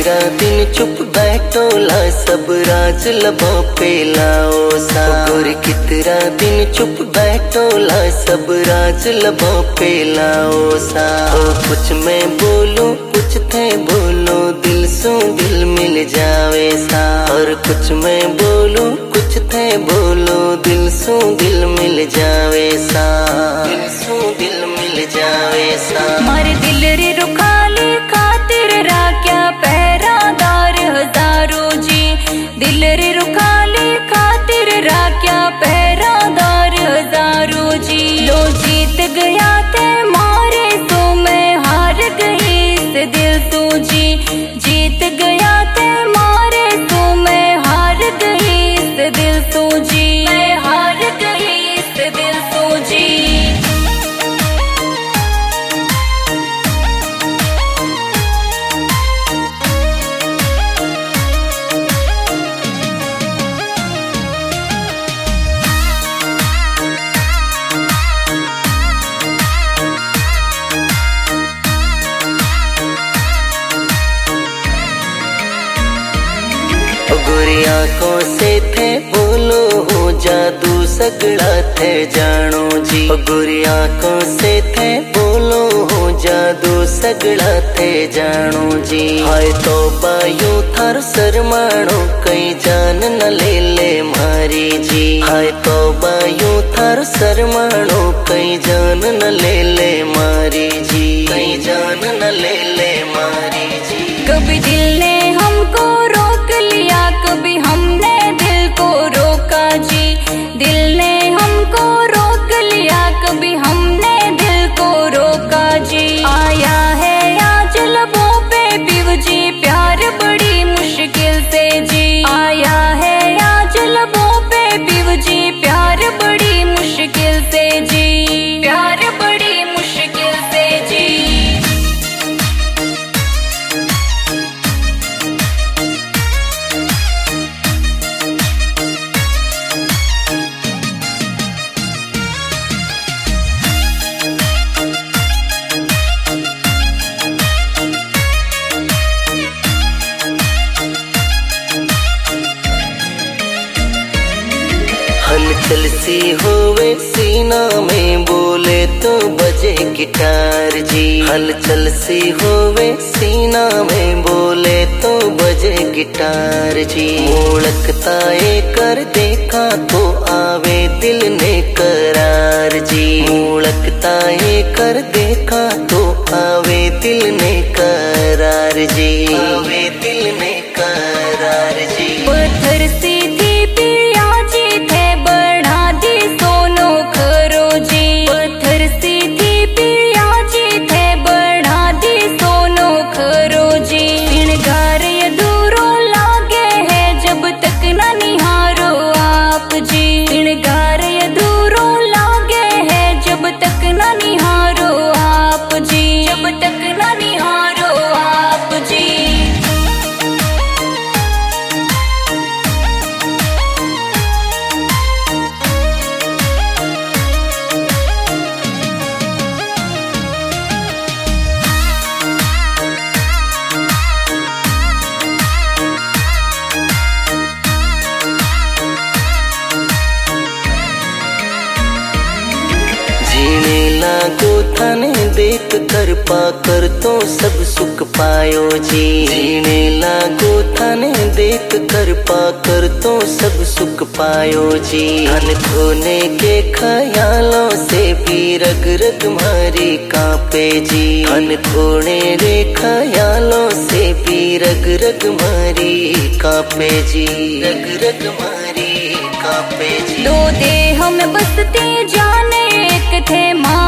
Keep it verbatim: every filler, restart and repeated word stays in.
कितरा दिन चुप बैठोला सब राज लबा पे लाओ सा। गोरी कितरा दिन चुप बैठोला सब राज लबा पे लाओ सा। ओ कुछ मैं बोलूं कुछ थे बोलो दिल सो दिल मिल जावे सा। और कुछ मैं बोलूं कुछ थे बोलो दिल सो दिल मिल जावे सा। दिल सो दिल मिल जावे सा। मारे दिल रे रुखाली खातिर राख्या पहरादार हजारों जी। दिल रे रुखाली खातिर राख्या पहरादार हजारों जी। लो जीत गया ते मारे तो मैं हार गई इस दिल तो जी। जीत गया ते मारे तो मैं हार गई इस दिल तो जी। मैं हार गई इस दिल तो जी। गोरी आंखों से थे बोलो हो जादू सगड़ा थे जानो जी। गोरी आंखों से थे बोलो हो जादू सगड़ा थे जानो जी। हाय तो बायू थार शर्माणो कई जान न ले ले मारी जी। हाय तो बायू थार शर्माणो कई जान न ले ले मारी जी। कई जान न ले ले मारी जी। कभी दिल ने हमको रोक लिया कभी हमने दिल को रोका जी। दिल ने हमको रोक लिया कभी हमने दिल को रोका जी। आया है आज लबों पे पिव जी प्यार बड़ी मुश्किल से जी। आया है आज लबों पे पिव जी प्यार बड़ी मुश्किल से जी। प्यार बड़ी मुश्किल से जी। हलचल सी होवे सीना में बोले तो बजे गिटार जी। हलचल सी होवे सीना में बोले तो बजे गिटार जी। मोड़कता ये कर देखा तो आवे दिल ने करार जी। मोड़कता ये कर देखा तो आवे दिल ने करार जी। आवे दिल ने करार जी। पत्थर सी थी पिया जी थे बढ़ा दी सोनो खरो जी। पत्थर सी थी पिया जी थे बढ़ा दी सोनो खरो जी। श्रृंगार अधूरो लागे है जब तक न निहारो आप जी। श्रृंगार अधूरो लागे है जब तक न निहारो आप जी। जब तक न निहारो आप जी। जीने लागो थाने देख कर पाकर तो सब सुख पायो जी। जीने लागो थाने देख कर पाकर तो सब सुख पायो जी। धन खोने के ख्यालों से भी रग रग मारी कांपे जी। धन खोने रे ख्यालों से भी रग रग मारी कांपे जी। रग रग मारी कांपे जी। दो देह में बसते जाने एक थे माँ